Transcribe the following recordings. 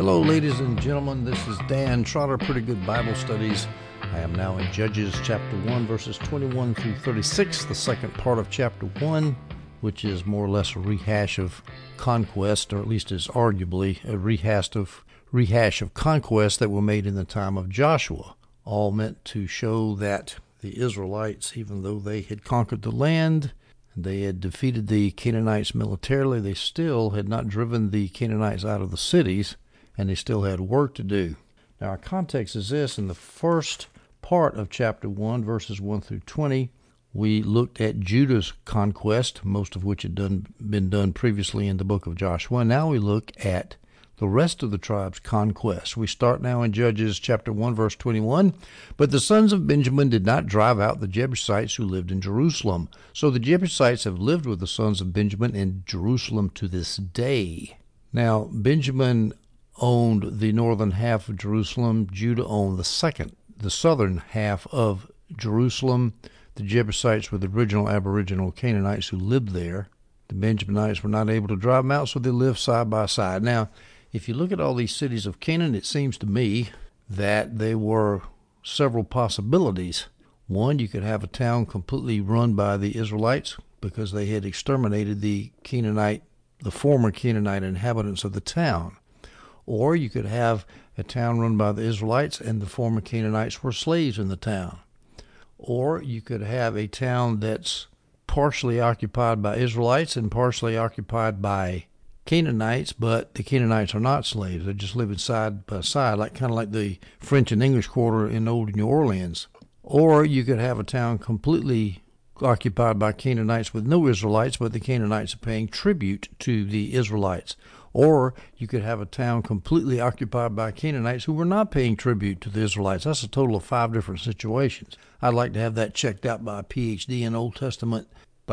Hello, ladies and gentlemen. This is Dan Trotter, Pretty Good Bible Studies. I am now in Judges chapter 1, verses 21 through 36, the second part of chapter 1, which is more or less a rehash of conquest, or at least is arguably a rehash of conquests that were made in the time of Joshua, all meant to show that the Israelites, even though they had conquered the land, they had defeated the Canaanites militarily, they still had not driven the Canaanites out of the cities, and they still had work to do. Now, our context is this. In the first part of chapter 1, verses 1 through 20, we looked at Judah's conquest, most of which had been done previously in the book of Joshua. Now we look at the rest of the tribe's conquest. We start now in Judges chapter 1, verse 21. But the sons of Benjamin did not drive out the Jebusites who lived in Jerusalem. So the Jebusites have lived with the sons of Benjamin in Jerusalem to this day. Now, Benjamin owned the northern half of Jerusalem. Judah owned the southern half of Jerusalem. The Jebusites were the original aboriginal Canaanites who lived there. The Benjaminites were not able to drive them out, so they lived side by side. Now, if you look at all these cities of Canaan, it seems to me that there were several possibilities. One, you could have a town completely run by the Israelites because they had exterminated the former Canaanite inhabitants of the town. Or you could have a town run by the Israelites and the former Canaanites were slaves in the town. Or you could have a town that's partially occupied by Israelites and partially occupied by Canaanites, but the Canaanites are not slaves. They're just living side by side, kind of like the French and English Quarter in old New Orleans. Or you could have a town completely occupied by Canaanites with no Israelites, but the Canaanites are paying tribute to the Israelites. Or you could have a town completely occupied by Canaanites who were not paying tribute to the Israelites. That's a total of 5 different situations. I'd like to have that checked out by a PhD in Old Testament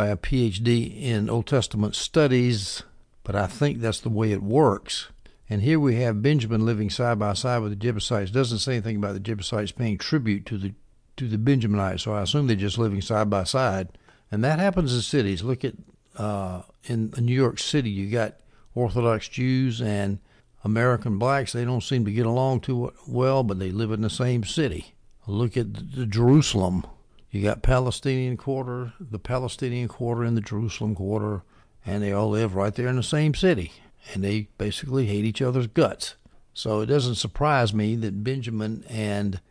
studies, but I think that's the way it works. And here we have Benjamin living side by side with the Jebusites. It doesn't say anything about the Jebusites paying tribute to the Benjaminites, so I assume they're just living side by side. And that happens in cities. Look at in New York City, you got Orthodox Jews and American blacks. They don't seem to get along too well, but they live in the same city. Look at the Jerusalem. You got the Palestinian quarter and the Jerusalem quarter, and they all live right there in the same city, and they basically hate each other's guts. So it doesn't surprise me that the Benjaminites and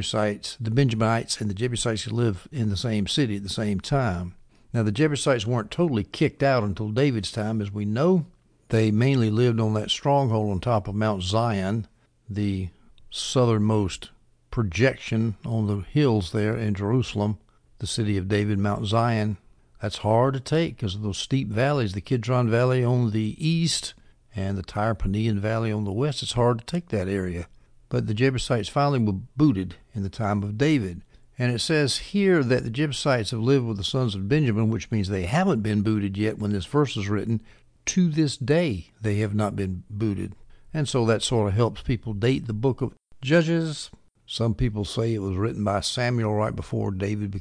the Jebusites live in the same city at the same time. Now, the Jebusites weren't totally kicked out until David's time, as we know. They mainly lived on that stronghold on top of Mount Zion, the southernmost projection on the hills there in Jerusalem, the city of David, Mount Zion. That's hard to take because of those steep valleys, the Kidron Valley on the east and the Tyre-Panean Valley on the west. It's hard to take that area. But the Jebusites finally were booted in the time of David. And it says here that the Jebusites have lived with the sons of Benjamin, which means they haven't been booted yet when this verse is written. To this day, they have not been booted. And so that sort of helps people date the book of Judges. Some people say it was written by Samuel right before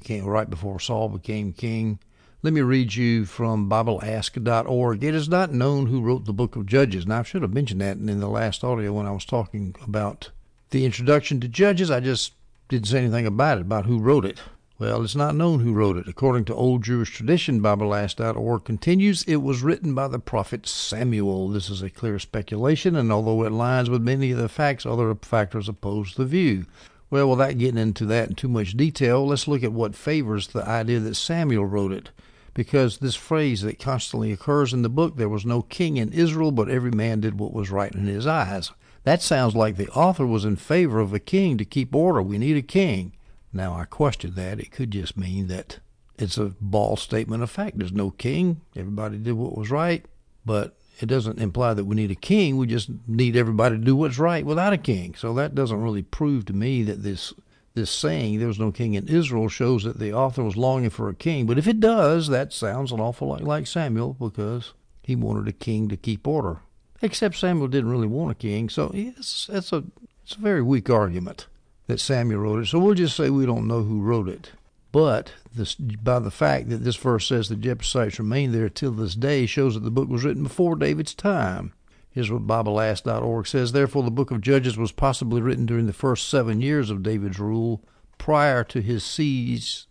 Saul became king. Let me read you from BibleAsk.org. It is not known who wrote the book of Judges. Now, I should have mentioned that in the last audio when I was talking about the introduction to Judges. I just didn't say anything about who wrote it. Well, it's not known who wrote it. According to old Jewish tradition, BibleAsk.org continues, it was written by the prophet Samuel. This is a clear speculation, and although it aligns with many of the facts, other factors oppose the view. Well, without getting into that in too much detail, let's look at what favors the idea that Samuel wrote it. Because this phrase that constantly occurs in the book, there was no king in Israel, but every man did what was right in his eyes. That sounds like the author was in favor of a king to keep order. We need a king. Now, I question that. It could just mean that it's a bald statement of fact. There's no king. Everybody did what was right. But it doesn't imply that we need a king. We just need everybody to do what's right without a king. So that doesn't really prove to me that this saying, there was no king in Israel, shows that the author was longing for a king. But if it does, that sounds an awful lot like Samuel, because he wanted a king to keep order. Except Samuel didn't really want a king. So it's a very weak argument that Samuel wrote it. So we'll just say we don't know who wrote it. But by the fact that this verse says the Jebusites remained there till this day shows that the book was written before David's time. Here's what BibleAsk.org says. Therefore, the book of Judges was possibly written during the first 7 years of David's rule, prior to his seizure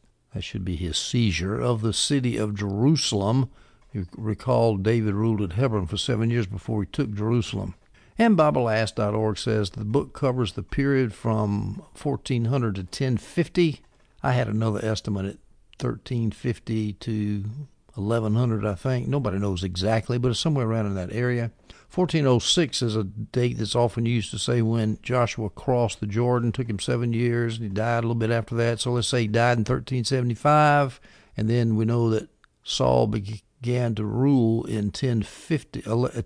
of the city of Jerusalem. You recall David ruled at Hebron for 7 years before he took Jerusalem. And BibleAsk.org says the book covers the period from 1400 to 1050. I had another estimate at 1350 to 1100, I think. Nobody knows exactly, but it's somewhere around in that area. 1406 is a date that's often used to say when Joshua crossed the Jordan. Took him 7 years, and he died a little bit after that. So let's say he died in 1375, and then we know that Saul began to rule in 1050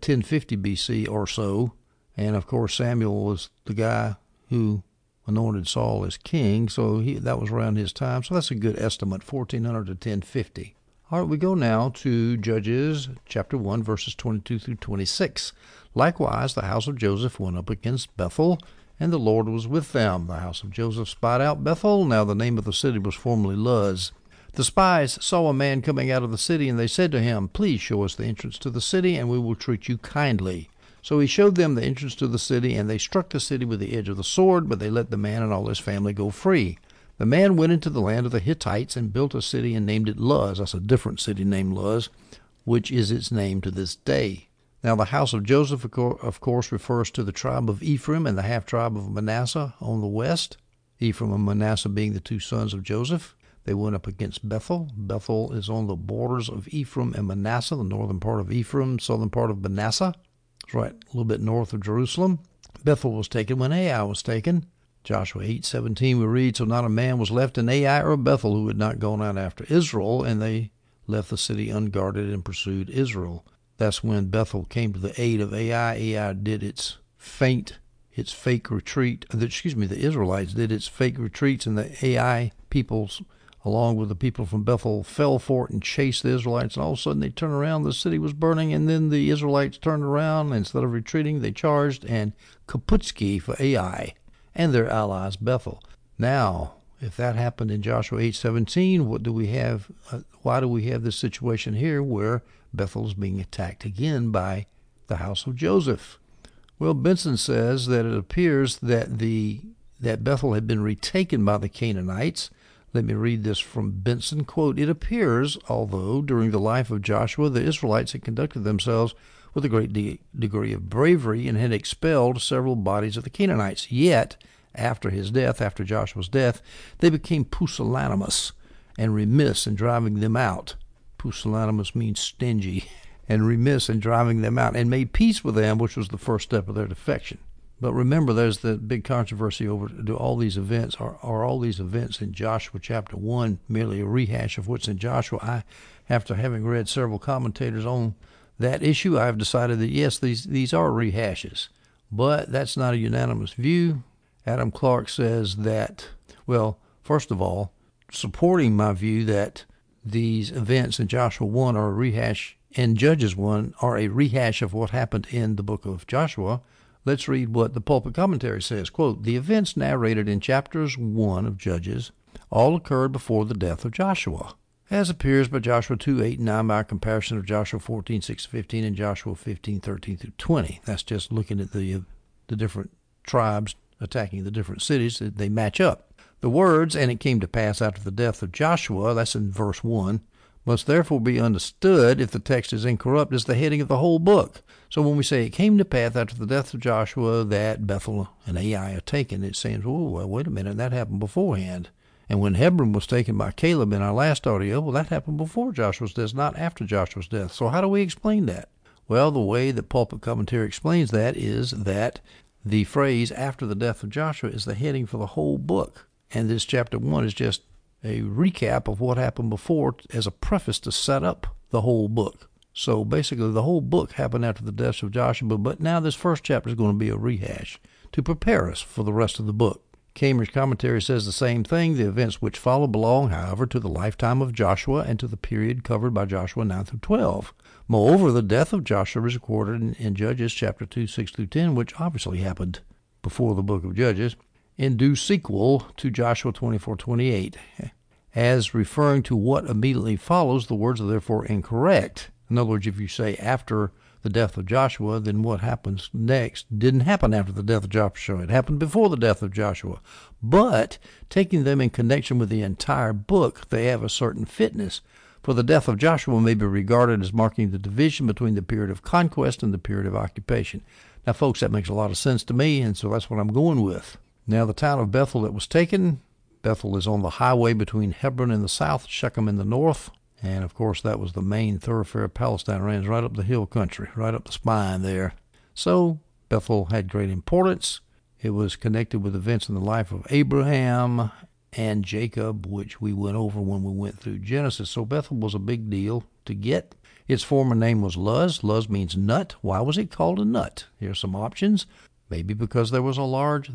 BC or so. And, of course, Samuel was the guy who anointed Saul as king, so that was around his time. So that's a good estimate, 1400 to 1050. All right, we go now to Judges chapter 1, verses 22 through 26. Likewise, the house of Joseph went up against Bethel, and the Lord was with them. The house of Joseph spied out Bethel. Now the name of the city was formerly Luz. The spies saw a man coming out of the city, and they said to him, "Please show us the entrance to the city, and we will treat you kindly." So he showed them the entrance to the city, and they struck the city with the edge of the sword, but they let the man and all his family go free. The man went into the land of the Hittites and built a city and named it Luz. That's a different city named Luz, which is its name to this day. Now the house of Joseph, of course, refers to the tribe of Ephraim and the half-tribe of Manasseh on the west. Ephraim and Manasseh being the two sons of Joseph. They went up against Bethel. Bethel is on the borders of Ephraim and Manasseh, the northern part of Ephraim, southern part of Manasseh. It's right a little bit north of Jerusalem. Bethel was taken when Ai was taken. Joshua 8:17 we read, "So not a man was left in Ai or Bethel who had not gone out after Israel, and they left the city unguarded and pursued Israel." That's when Bethel came to the aid of Ai. Ai did its fake retreat. The Israelites did its fake retreats, and the Ai peoples, along with the people from Bethel, fell for it and chased the Israelites. And all of a sudden they turned around, the city was burning, and then the Israelites turned around. And instead of retreating, they charged and kaputski for Ai and their allies Bethel. Now, if that happened in Joshua 8:17, what do we have? Why do we have this situation here where Bethel is being attacked again by the house of Joseph? Well, Benson says that it appears that Bethel had been retaken by the Canaanites. Let me read this from Benson. Quote, "It appears, although during the life of Joshua the Israelites had conducted themselves with a great degree of bravery and had expelled several bodies of the Canaanites, yet after Joshua's death, they became pusillanimous and remiss in driving them out." Pusillanimous means stingy. "And remiss in driving them out, and made peace with them," which was the first step of their defection. But remember, there's the big controversy over, are all these events in Joshua chapter 1 merely a rehash of what's in Joshua? After having read several commentators on that issue, I've decided that yes, these are rehashes. But that's not a unanimous view. Adam Clark says that, well, first of all, supporting my view that these events in Joshua 1 are a rehash, and Judges 1 are a rehash of what happened in the book of Joshua, let's read what the Pulpit Commentary says. Quote, "The events narrated in chapters 1 of Judges all occurred before the death of Joshua, as appears by Joshua 2:8 and 9 by comparison of Joshua 14:6-15 and Joshua 15:13-20. That's just looking at the different tribes attacking the different cities. They match up. The words, "and it came to pass after the death of Joshua," that's in verse 1, "must therefore be understood, if the text is incorrupt, as the heading of the whole book." So when we say it came to pass after the death of Joshua that Bethel and Ai are taken, it seems, well, wait a minute, that happened beforehand. And when Hebron was taken by Caleb in our last audio, well, that happened before Joshua's death, not after Joshua's death. So how do we explain that? Well, the way that Pulpit Commentary explains that is that the phrase "after the death of Joshua" is the heading for the whole book. And this chapter 1 is just a recap of what happened before as a preface to set up the whole book. So basically the whole book happened after the death of Joshua, but now this first chapter is going to be a rehash to prepare us for the rest of the book. Cambridge Commentary says the same thing. The events which follow belong, however, to the lifetime of Joshua and to the period covered by Joshua 9-12. Moreover, the death of Joshua is recorded in Judges chapter 2, 6-10, which obviously happened before the book of Judges, in due sequel to Joshua 24:28. As referring to what immediately follows, the words are therefore incorrect. In other words, if you say after the death of Joshua, then what happens next didn't happen after the death of Joshua. It happened before the death of Joshua. But taking them in connection with the entire book, they have a certain fitness. For the death of Joshua may be regarded as marking the division between the period of conquest and the period of occupation. Now, folks, that makes a lot of sense to me, and so that's what I'm going with. Now, the town of Bethel that was taken, Bethel is on the highway between Hebron in the south, Shechem in the north. And, of course, that was the main thoroughfare of Palestine. It runs right up the hill country, right up the spine there. So Bethel had great importance. It was connected with events in the life of Abraham and Jacob, which we went over when we went through Genesis. So Bethel was a big deal to get. Its former name was Luz. Luz means nut. Why was it called a nut? Here's some options. Maybe because there was a large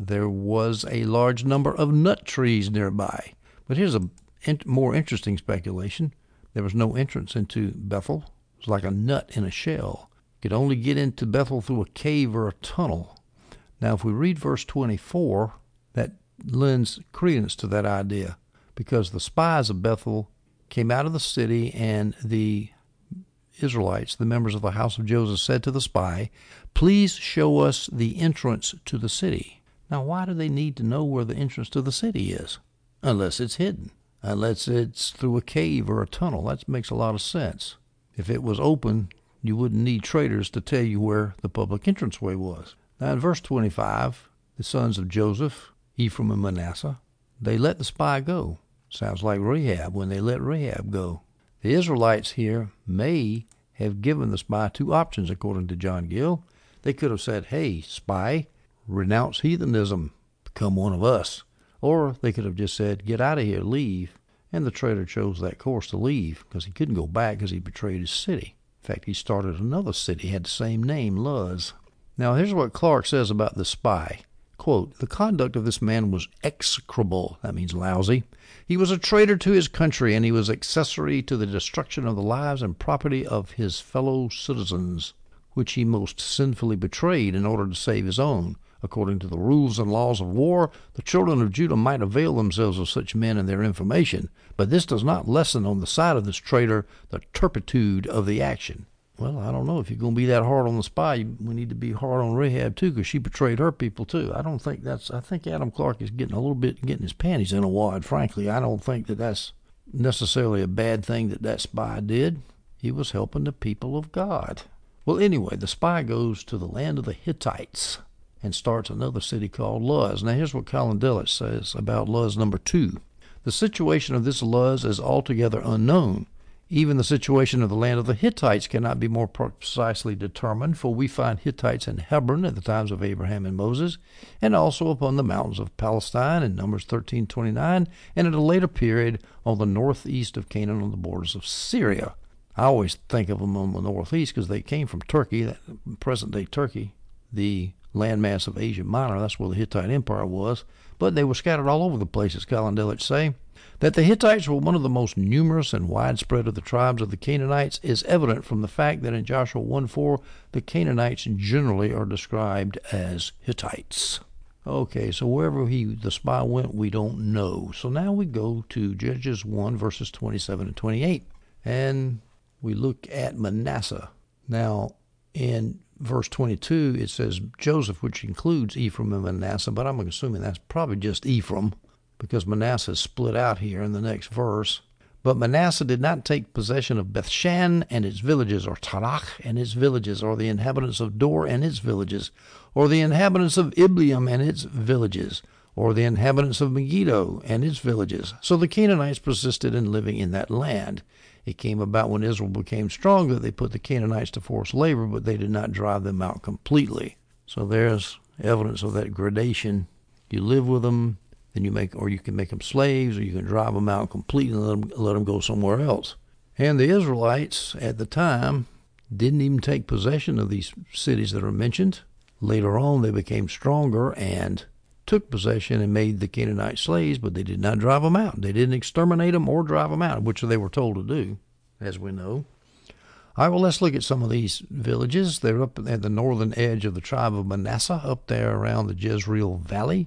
number of nut trees nearby. But here's a more interesting speculation. There was no entrance into Bethel. It was like a nut in a shell. You could only get into Bethel through a cave or a tunnel. Now, if we read verse 24, that lends credence to that idea, because the spies of Bethel came out of the city, and the Israelites, the members of the house of Joseph, said to the spy, "Please show us the entrance to the city." Now, why do they need to know where the entrance to the city is? Unless it's hidden. Unless it's through a cave or a tunnel. That makes a lot of sense. If it was open, you wouldn't need traders to tell you where the public entranceway was. Now in verse 25, the sons of Joseph, Ephraim and Manasseh, they let the spy go. Sounds like Rahab when they let Rahab go. The Israelites here may have given the spy two options, according to John Gill. They could have said, "Hey, spy, renounce heathenism, become one of us." Or they could have just said, "Get out of here, leave." And the traitor chose that course to leave because he couldn't go back because he betrayed his city. In fact, he started another city, had the same name, Luz. Now, here's what Clark says about the spy. Quote, "The conduct of this man was execrable." That means lousy. "He was a traitor to his country, and he was accessory to the destruction of the lives and property of his fellow citizens, which he most sinfully betrayed in order to save his own. According to the rules and laws of war, the children of Judah might avail themselves of such men and their information, but this does not lessen on the side of this traitor the turpitude of the action." Well, I don't know. If you're going to be that hard on the spy, we need to be hard on Rahab, too, because she betrayed her people, too. I think Adam Clark is getting his panties in a wad, frankly. I don't think that that's necessarily a bad thing that spy did. He was helping the people of God. Well, anyway, the spy goes to the land of the Hittites and starts another city called Luz. Now, here's what Colin Delitzsch says about Luz number 2. "The situation of this Luz is altogether unknown. Even the situation of the land of the Hittites cannot be more precisely determined, for we find Hittites in Hebron at the times of Abraham and Moses, and also upon the mountains of Palestine in Numbers 13:29, and at a later period on the northeast of Canaan on the borders of Syria." I always think of them on the northeast because they came from Turkey, present-day Turkey, the landmass of Asia Minor. That's where the Hittite Empire was. But they were scattered all over the place, as Colin Delitzsch say. That the Hittites were one of the most numerous and widespread of the tribes of the Canaanites is evident from the fact that in Joshua 1:4, the Canaanites generally are described as Hittites. Okay, so wherever the spy went, we don't know. So now we go to Judges 1, verses 27 and 28, and we look at Manasseh. Now, in verse 22, it says Joseph, which includes Ephraim and Manasseh, but I'm assuming that's probably just Ephraim, because Manasseh is split out here in the next verse. "But Manasseh did not take possession of Bethshan and its villages, or Tanakh and its villages, or the inhabitants of Dor and its villages, or the inhabitants of Ibleam and its villages, or the inhabitants of Megiddo and its villages. So the Canaanites persisted in living in that land. It came about when Israel became strong that they put the Canaanites to forced labor, but they did not drive them out completely." So there's evidence of that gradation. You live with them, then you can make them slaves, or you can drive them out completely and let them go somewhere else. And the Israelites at the time didn't even take possession of these cities that are mentioned. Later on, they became stronger and took possession and made the Canaanite slaves, but they did not drive them out. They didn't exterminate them or drive them out, which they were told to do, as we know. All right, well, let's look at some of these villages. They're up at the northern edge of the tribe of Manasseh, up there around the Jezreel Valley.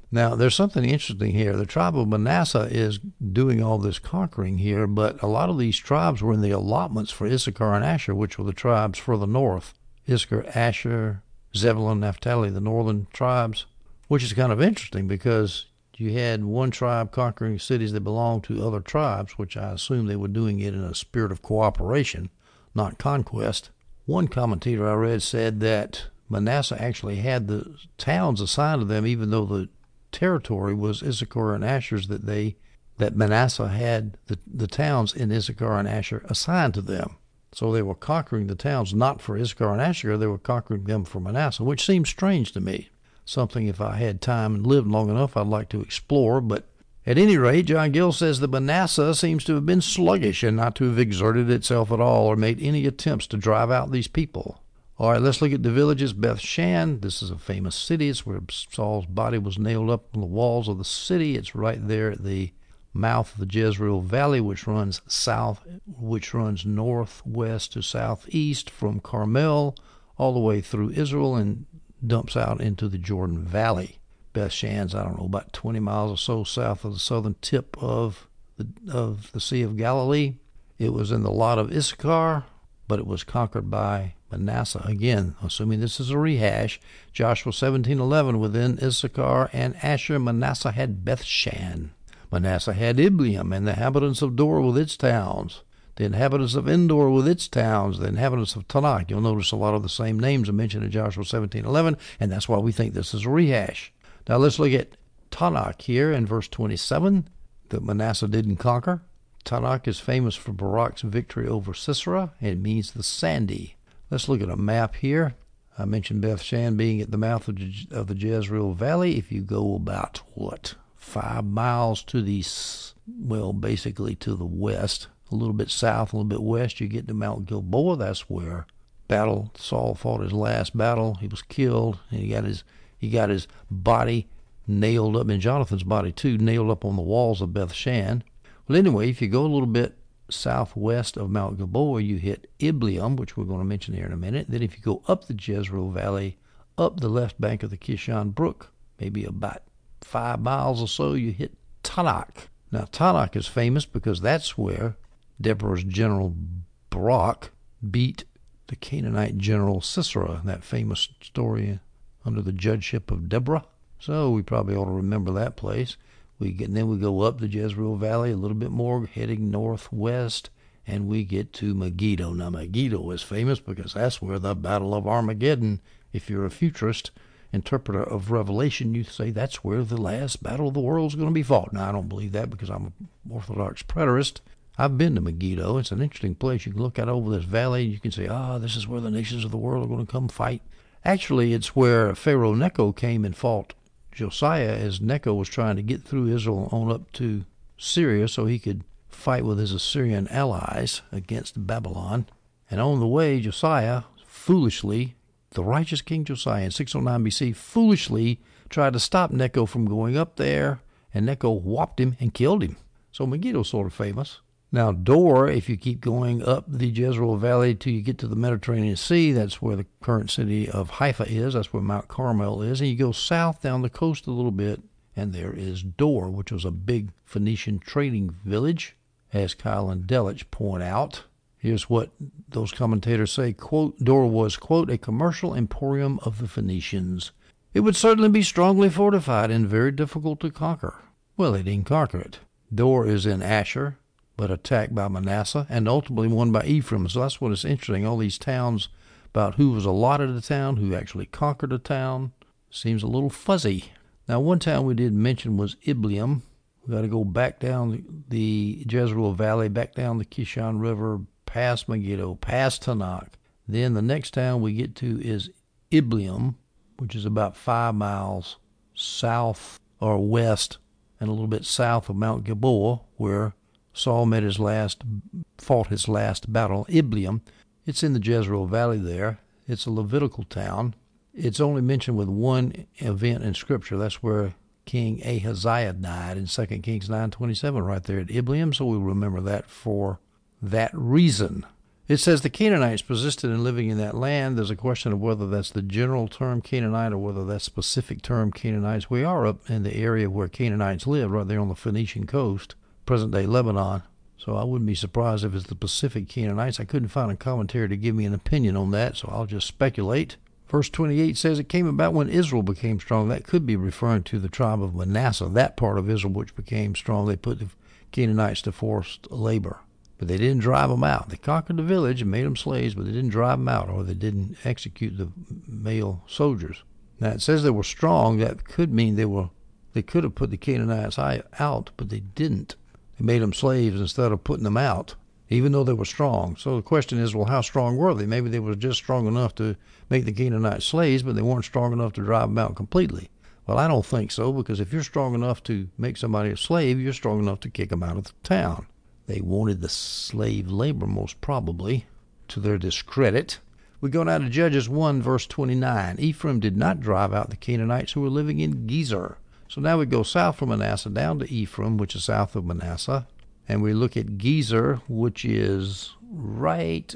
Now, there's something interesting here. The tribe of Manasseh is doing all this conquering here, but a lot of these tribes were in the allotments for Issachar and Asher, which were the tribes further north. Issachar, Asher, Zebulun, Naphtali, the northern tribes, which is kind of interesting because you had one tribe conquering cities that belonged to other tribes, which I assume they were doing it in a spirit of cooperation, not conquest. One commentator I read said that Manasseh actually had the towns assigned to them, even though the territory was Issachar and Asher's, that Manasseh had the towns in Issachar and Asher assigned to them. So they were conquering the towns not for Issachar and Asher, they were conquering them for Manasseh, which seems strange to me. Something, if I had time and lived long enough, I'd like to explore. But at any rate, John Gill says that Manasseh seems to have been sluggish and not to have exerted itself at all or made any attempts to drive out these people. All right, let's look at the villages. Beth Shan, this is a famous city. It's where Saul's body was nailed up on the walls of the city. It's right there at the mouth of the Jezreel Valley, which runs northwest to southeast from Carmel all the way through Israel and dumps out into the Jordan Valley. Beth Shan's, I don't know, about 20 miles or so south of the southern tip of the Sea of Galilee. It was in the lot of Issachar, but it was conquered by Manasseh. Again, assuming this is a rehash, Joshua 17:11, within Issachar and Asher, Manasseh had Beth Shan. Manasseh had Ibleam, and the inhabitants of Dor with its towns, the inhabitants of Endor with its towns, the inhabitants of Tanakh. You'll notice a lot of the same names are mentioned in Joshua 17:11, and that's why we think this is a rehash. Now let's look at Tanakh here in verse 27, that Manasseh didn't conquer. Tanakh is famous for Barak's victory over Sisera. It means the sandy. Let's look at a map here. I mentioned Beth Shan being at the mouth of the Jezreel Valley. If you go about, 5 miles to the, basically to the west, a little bit south, a little bit west, you get to Mount Gilboa. That's where Saul fought his last battle. He was killed, and he got his body nailed up, and Jonathan's body too, nailed up on the walls of Beth Shan. Well, anyway, if you go a little bit southwest of Mount Gilboa, you hit Ibleam, which we're going to mention here in a minute. Then if you go up the Jezreel Valley, up the left bank of the Kishon Brook, maybe about 5 miles or so, you hit Tanakh. Now, Tanakh is famous because that's where Deborah's general Barak beat the Canaanite general Sisera, that famous story under the judgeship of Deborah. So we probably ought to remember that place. Then we go up the Jezreel Valley a little bit more, heading northwest, and we get to Megiddo. Now, Megiddo is famous because that's where the Battle of Armageddon, if you're a futurist interpreter of Revelation, you say that's where the last battle of the world is going to be fought. Now, I don't believe that because I'm an Orthodox preterist. I've been to Megiddo. It's an interesting place. You can look out over this valley, and you can say, this is where the nations of the world are going to come fight. Actually, it's where Pharaoh Necho came and fought Josiah as Necho was trying to get through Israel on up to Syria so he could fight with his Assyrian allies against Babylon. And on the way, Josiah foolishly, the righteous King Josiah in 609 BC, foolishly tried to stop Necho from going up there, and Necho whopped him and killed him. So Megiddo's sort of famous. Now, Dor, if you keep going up the Jezreel Valley till you get to the Mediterranean Sea, that's where the current city of Haifa is. That's where Mount Carmel is. And you go south down the coast a little bit, and there is Dor, which was a big Phoenician trading village, as Kyle and Delitzsch point out. Here's what those commentators say, quote, Dor was, quote, a commercial emporium of the Phoenicians. It would certainly be strongly fortified and very difficult to conquer. Well, they didn't conquer it. Dor is in Asher, but attacked by Manasseh, and ultimately won by Ephraim. So that's what is interesting. All these towns about who was allotted a town, who actually conquered a town, seems a little fuzzy. Now, one town we did mention was Ibleam. We've got to go back down the Jezreel Valley, back down the Kishon River, past Megiddo, past Tanakh. Then the next town we get to is Ibleam, which is about 5 miles south or west and a little bit south of Mount Gilboa, where Saul fought his last battle. Ibleam, it's in the Jezreel Valley there. It's a Levitical town. It's only mentioned with one event in Scripture. That's where King Ahaziah died in 2 Kings 9:27, right there at Ibleam. So we'll remember that for that reason. It says the Canaanites persisted in living in that land. There's a question of whether that's the general term Canaanite or whether that's specific term Canaanites. We are up in the area where Canaanites live, right there on the Phoenician coast, present-day Lebanon. So I wouldn't be surprised if it's the Pacific Canaanites. I couldn't find a commentary to give me an opinion on that, so I'll just speculate. Verse 28 says it came about when Israel became strong. That could be referring to the tribe of Manasseh, that part of Israel which became strong. They put the Canaanites to forced labor. But they didn't drive them out. They conquered the village and made them slaves, but they didn't drive them out, or they didn't execute the male soldiers. Now, it says they were strong. That could mean they could have put the Canaanites out, but they didn't. They made them slaves instead of putting them out, even though they were strong. So the question is, well, how strong were they? Maybe they were just strong enough to make the Canaanites slaves, but they weren't strong enough to drive them out completely. Well, I don't think so, because if you're strong enough to make somebody a slave, you're strong enough to kick them out of the town. They wanted the slave labor, most probably, to their discredit. We go now to Judges 1, verse 29. Ephraim did not drive out the Canaanites who were living in Gezer. So now we go south from Manasseh down to Ephraim, which is south of Manasseh. And we look at Gezer, which is right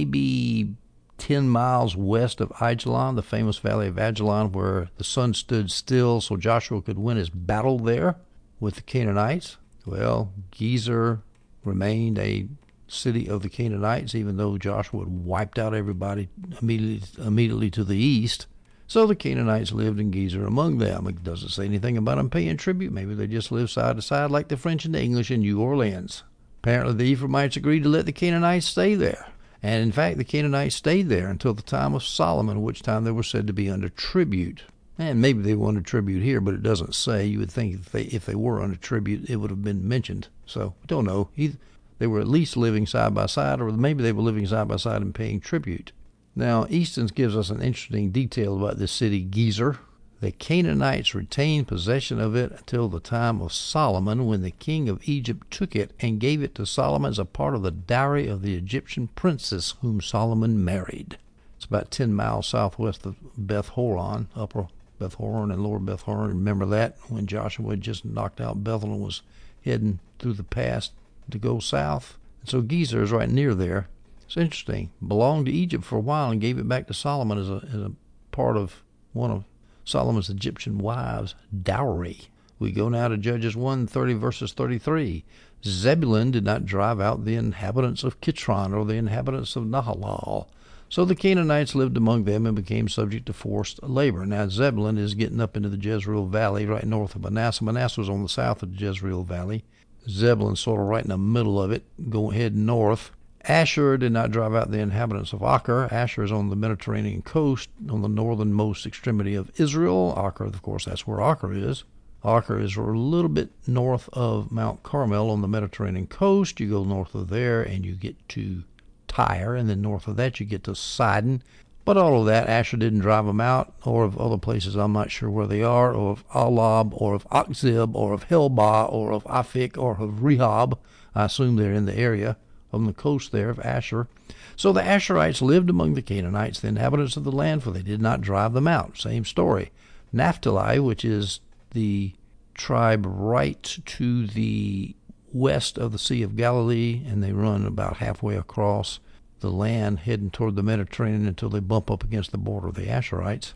maybe 10 miles west of Ajalon, the famous valley of Ajalon, where the sun stood still so Joshua could win his battle there with the Canaanites. Well, Gezer remained a city of the Canaanites, even though Joshua had wiped out everybody immediately to the east. So the Canaanites lived in Gezer among them. It doesn't say anything about them paying tribute. Maybe they just lived side to side like the French and the English in New Orleans. Apparently the Ephraimites agreed to let the Canaanites stay there. And in fact, the Canaanites stayed there until the time of Solomon, which time they were said to be under tribute. And maybe they were under tribute here, but it doesn't say. You would think if they were under tribute, it would have been mentioned. So, we don't know. They were at least living side by side, or maybe they were living side by side and paying tribute. Now, Easton's gives us an interesting detail about this city, Gezer. The Canaanites retained possession of it until the time of Solomon, when the king of Egypt took it and gave it to Solomon as a part of the dowry of the Egyptian princess whom Solomon married. It's about 10 miles southwest of Beth Horon, Upper Beth Horon and Lower Beth Horon. Remember that when Joshua had just knocked out Bethel and was heading through the pass to go south? And so Gezer is right near there. It's interesting. Belonged to Egypt for a while and gave it back to Solomon as a part of one of Solomon's Egyptian wives' dowry. We go now to Judges 1:30 verses 33. Zebulun did not drive out the inhabitants of Kitron or the inhabitants of Nahalal. So the Canaanites lived among them and became subject to forced labor. Now Zebulun is getting up into the Jezreel Valley right north of Manasseh. Manasseh was on the south of the Jezreel Valley. Zebulun sort of right in the middle of it, going heading north. Asher did not drive out the inhabitants of Acre. Asher is on the Mediterranean coast, on the northernmost extremity of Israel. Acre, of course, that's where Acre is. Acre is a little bit north of Mount Carmel on the Mediterranean coast. You go north of there and you get to Tyre, and then north of that you get to Sidon. But all of that, Asher didn't drive them out, or of other places I'm not sure where they are, or of Alab, or of Akzib, or of Helbah, or of Aphik, or of Rehob. I assume they're in the area on the coast there of Asher. So the Asherites lived among the Canaanites, the inhabitants of the land, for they did not drive them out. Same story. Naphtali, which is the tribe right to the west of the Sea of Galilee, and they run about halfway across the land heading toward the Mediterranean until they bump up against the border of the Asherites.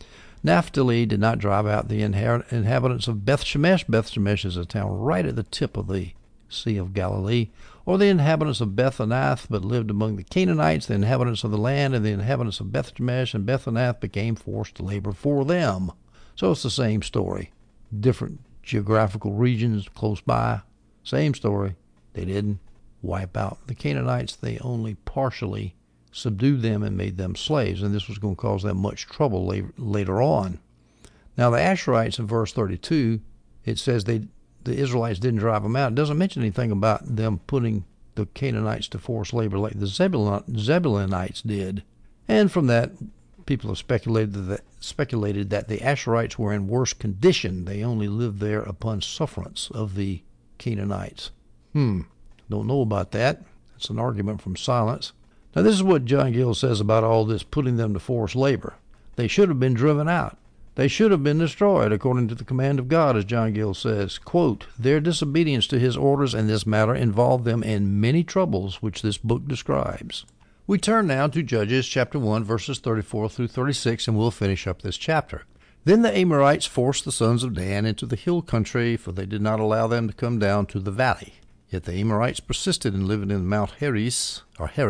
Naphtali did not drive out the inhabitants of Beth Shemesh. Beth Shemesh is a town right at the tip of the Sea of Galilee, or the inhabitants of Beth Anath, but lived among the Canaanites, the inhabitants of the land, and the inhabitants of Beth Shemesh and Beth Anath became forced labor for them. So it's the same story. Different geographical regions close by. Same story. They didn't wipe out the Canaanites. They only partially subdued them and made them slaves, and this was going to cause them much trouble later on. Now the Asherites in verse 32, it says the Israelites didn't drive them out. It doesn't mention anything about them putting the Canaanites to forced labor like the Zebulunites did. And from that, people have speculated that the Asherites were in worse condition. They only lived there upon sufferance of the Canaanites. Don't know about that. It's an argument from silence. Now this is what John Gill says about all this putting them to forced labor. They should have been driven out. They should have been destroyed, according to the command of God, as John Gill says. Quote, their disobedience to his orders in this matter involved them in many troubles, which this book describes. We turn now to Judges chapter 1, verses 34 through 36, and we'll finish up this chapter. Then the Amorites forced the sons of Dan into the hill country, for they did not allow them to come down to the valley. Yet the Amorites persisted in living in Mount Heres,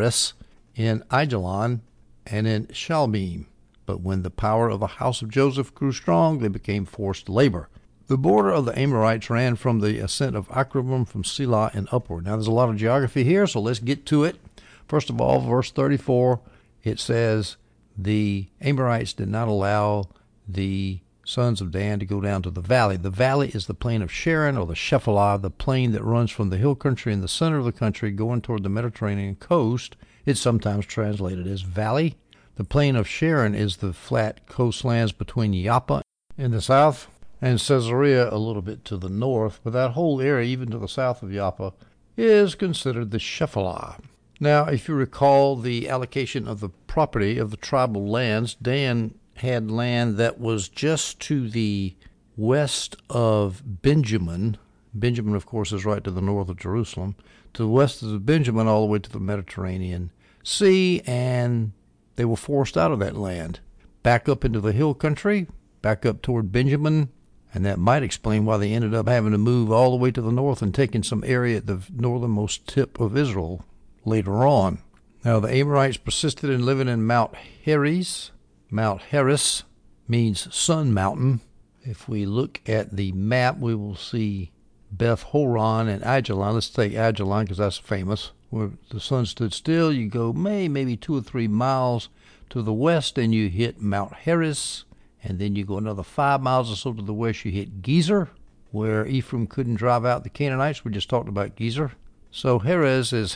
in Aijalon, and in Shaalbim. But when the power of the house of Joseph grew strong, they became forced labor. The border of the Amorites ran from the ascent of Akrabim from Selah and upward. Now, there's a lot of geography here, so let's get to it. First of all, verse 34, it says, the Amorites did not allow the sons of Dan to go down to the valley. The valley is the plain of Sharon, or the Shephelah, the plain that runs from the hill country in the center of the country going toward the Mediterranean coast. It's sometimes translated as valley. The plain of Sharon is the flat coastlands between Joppa in the south and Caesarea a little bit to the north, but that whole area, even to the south of Joppa, is considered the Shephelah. Now, if you recall the allocation of the property of the tribal lands, Dan had land that was just to the west of Benjamin. Benjamin, of course, is right to the north of Jerusalem. To the west of Benjamin, all the way to the Mediterranean Sea, and they were forced out of that land. Back up into the hill country, back up toward Benjamin, and that might explain why they ended up having to move all the way to the north and taking some area at the northernmost tip of Israel later on. Now, the Amorites persisted in living in Mount Heres. Mount Heres means sun mountain. If we look at the map, we will see Beth Horon and Aijalon. Let's take Aijalon because that's famous. Where the sun stood still, you go maybe 2 or 3 miles to the west and you hit Mount Heres. And then you go another 5 miles or so to the west, you hit Gezer, where Ephraim couldn't drive out the Canaanites. We just talked about Gezer. So Heres is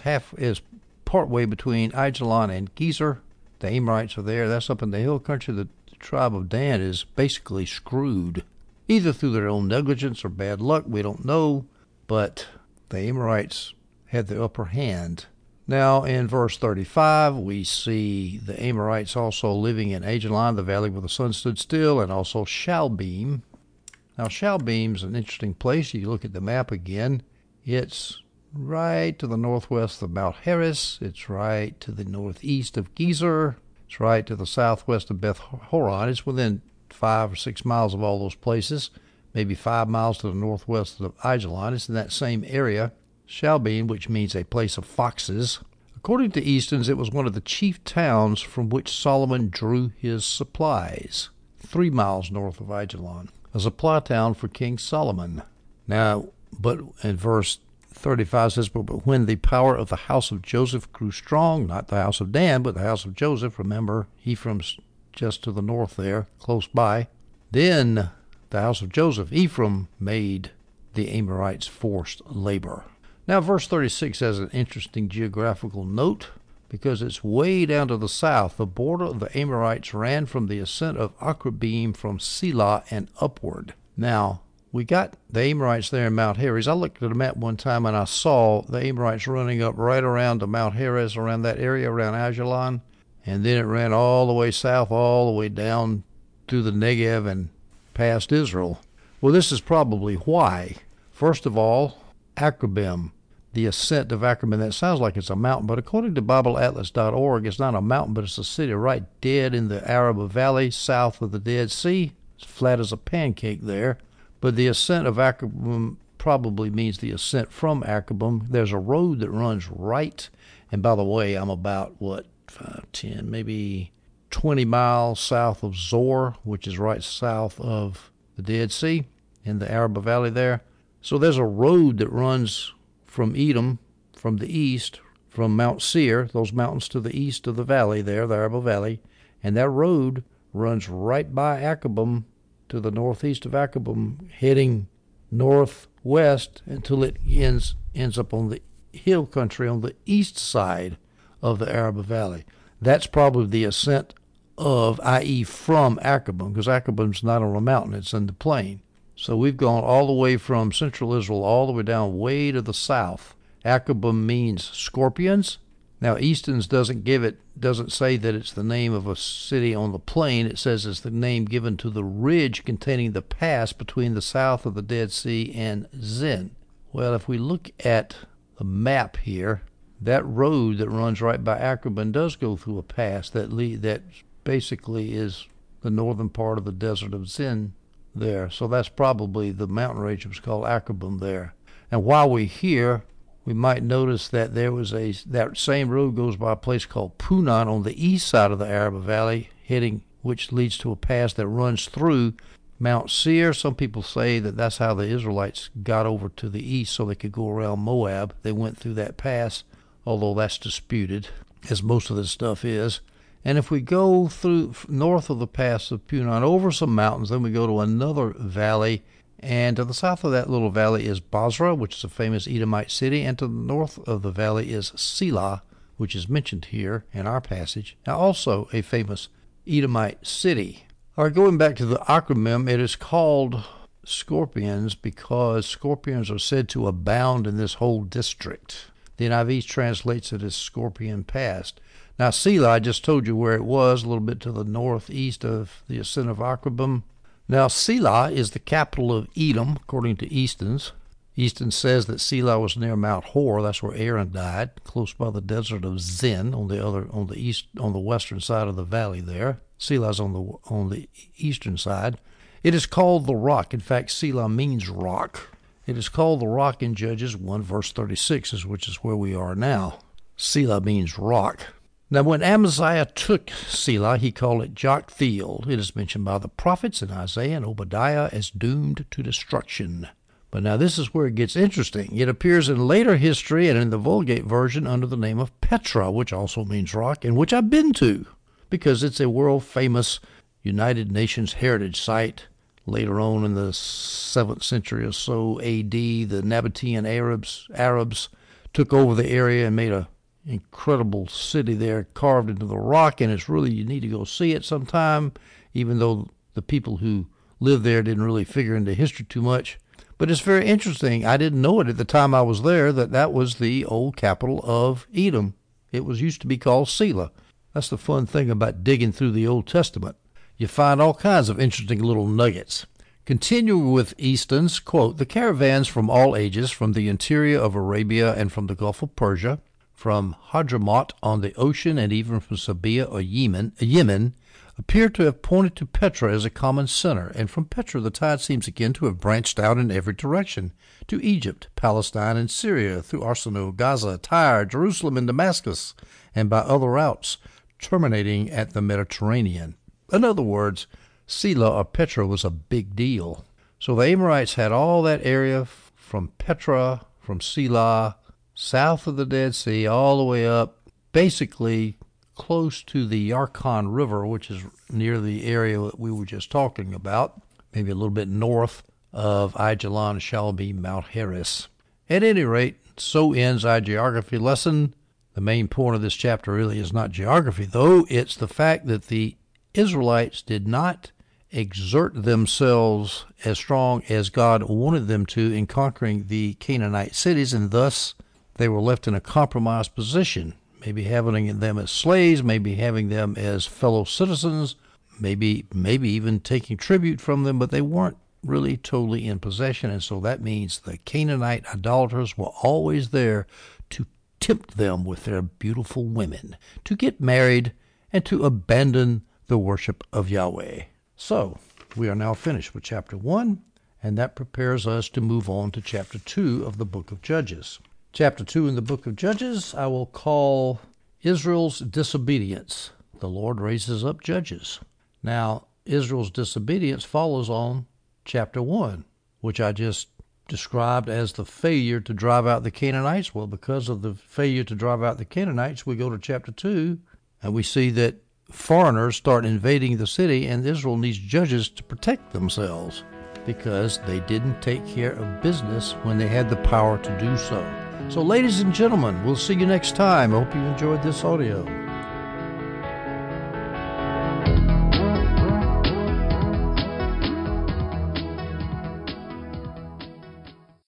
partway between Aijalon and Gezer. The Amorites are there. That's up in the hill country. The tribe of Dan is basically screwed, either through their own negligence or bad luck. We don't know, but the Amorites had the upper hand. Now, in verse 35, we see the Amorites also living in Aijalon, the valley where the sun stood still, and also Shaalbim. Now, Shaalbim is an interesting place. You look at the map again. It's right to the northwest of Mount Heres. It's right to the northeast of Gezer. It's right to the southwest of Beth Horon. It's within 5 or 6 miles of all those places, maybe 5 miles to the northwest of Aijalon. It's in that same area. Shaalbim, which means a place of foxes. According to Easton's, it was one of the chief towns from which Solomon drew his supplies, 3 miles north of Aijalon, a supply town for King Solomon. Now, but in verse 35 says, but when the power of the house of Joseph grew strong, not the house of Dan, but the house of Joseph, remember, Ephraim's just to the north there, close by, then the house of Joseph, Ephraim, made the Amorites forced labor. Now, verse 36 has an interesting geographical note because it's way down to the south. The border of the Amorites ran from the ascent of Akrabim from Selah and upward. Now, we got the Amorites there in Mount Heres. I looked at a map one time and I saw the Amorites running up right around to Mount Heres, around that area, around Aijalon. And then it ran all the way south, all the way down through the Negev and past Israel. Well, this is probably why. First of all, Akrabim, the ascent of Akrabim. That sounds like it's a mountain, but according to BibleAtlas.org, it's not a mountain, but it's a city right dead in the Araba Valley, south of the Dead Sea. It's flat as a pancake there. But the ascent of Akrabim probably means the ascent from Akrabim. There's a road that runs right, and by the way, I'm about, 5, 10, maybe 20 miles south of Zor, which is right south of the Dead Sea in the Araba Valley there. So there's a road that runs from Edom, from the east, from Mount Seir, those mountains to the east of the valley there, the Araba Valley, and that road runs right by Akrabim to the northeast of Akrabim, heading northwest until it ends up on the hill country on the east side of the Araba Valley. That's probably the ascent of, i.e. from Akrabim, because Akrabim's not on a mountain, it's in the plain. So we've gone all the way from central Israel all the way down way to the south. Akrabim means scorpions. Now, Easton's doesn't say that it's the name of a city on the plain. It says it's the name given to the ridge containing the pass between the south of the Dead Sea and Zin. Well, if we look at the map here, that road that runs right by Akrabim does go through a pass that basically is the northern part of the desert of Zin there. So that's probably the mountain range that was called Akrabim there. And while we're here, we might notice that that same road goes by a place called Punan on the east side of the Araba Valley, which leads to a pass that runs through Mount Seir. Some people say that that's how the Israelites got over to the east so they could go around Moab. They went through that pass, although that's disputed, as most of this stuff is. And if we go through north of the pass of Punan over some mountains, then we go to another valley. And to the south of that little valley is Basra, which is a famous Edomite city. And to the north of the valley is Selah, which is mentioned here in our passage, now also a famous Edomite city. All right, going back to the Akrabim, it is called scorpions because scorpions are said to abound in this whole district. The NIV translates it as Scorpion Pass. Now, Selah, I just told you where it was, a little bit to the northeast of the ascent of Akrabim. Now, Selah is the capital of Edom, according to Easton's. Easton says that Selah was near Mount Hor. That's where Aaron died, close by the desert of Zin on the western side of the valley there. Selah's on the eastern side. It is called the Rock. In fact, Selah means rock. It is called the Rock in Judges 1, verse 36, which is where we are now. Selah means rock. Now, when Amaziah took Selah, he called it Joktheel. It is mentioned by the prophets in Isaiah and Obadiah as doomed to destruction. But now this is where it gets interesting. It appears in later history and in the Vulgate version under the name of Petra, which also means rock, and which I've been to, because it's a world-famous United Nations heritage site. Later on in the 7th century or so A.D., the Nabatean Arabs took over the area and made an incredible city there carved into the rock, and it's really, you need to go see it sometime, even though the people who lived there didn't really figure into history too much. But it's very interesting. I didn't know it at the time I was there that was the old capital of Edom. It used to be called Selah. That's the fun thing about digging through the Old Testament. You find all kinds of interesting little nuggets. Continuing with Easton's, quote, the caravans from all ages, from the interior of Arabia and from the Gulf of Persia, from Hadramaut on the ocean, and even from Sabia or Yemen, appear to have pointed to Petra as a common center, and from Petra the tide seems again to have branched out in every direction, to Egypt, Palestine, and Syria, through Arsinoe, Gaza, Tyre, Jerusalem, and Damascus, and by other routes, terminating at the Mediterranean. In other words, Selah or Petra was a big deal. So the Amorites had all that area from Petra, from Selah, south of the Dead Sea, all the way up, basically close to the Yarkon River, which is near the area that we were just talking about, maybe a little bit north of Aijalon, Shalbim, Mount Heres. At any rate, so ends our geography lesson. The main point of this chapter really is not geography, though. It's the fact that the Israelites did not exert themselves as strong as God wanted them to in conquering the Canaanite cities, and thus they were left in a compromised position. Maybe having them as slaves, maybe having them as fellow citizens, maybe even taking tribute from them, but they weren't really totally in possession, and so that means the Canaanite idolaters were always there to tempt them with their beautiful women, to get married, and to abandon the worship of Yahweh. So, we are now finished with chapter 1, and that prepares us to move on to chapter 2 of the book of Judges. Chapter 2 in the book of Judges I will call Israel's Disobedience. The Lord raises up judges. Now, Israel's disobedience follows on chapter 1, which I just described as the failure to drive out the Canaanites. Well, because of the failure to drive out the Canaanites, we go to chapter 2, and we see that foreigners start invading the city, and Israel needs judges to protect themselves because they didn't take care of business when they had the power to do so. So, ladies and gentlemen, we'll see you next time. I hope you enjoyed this audio.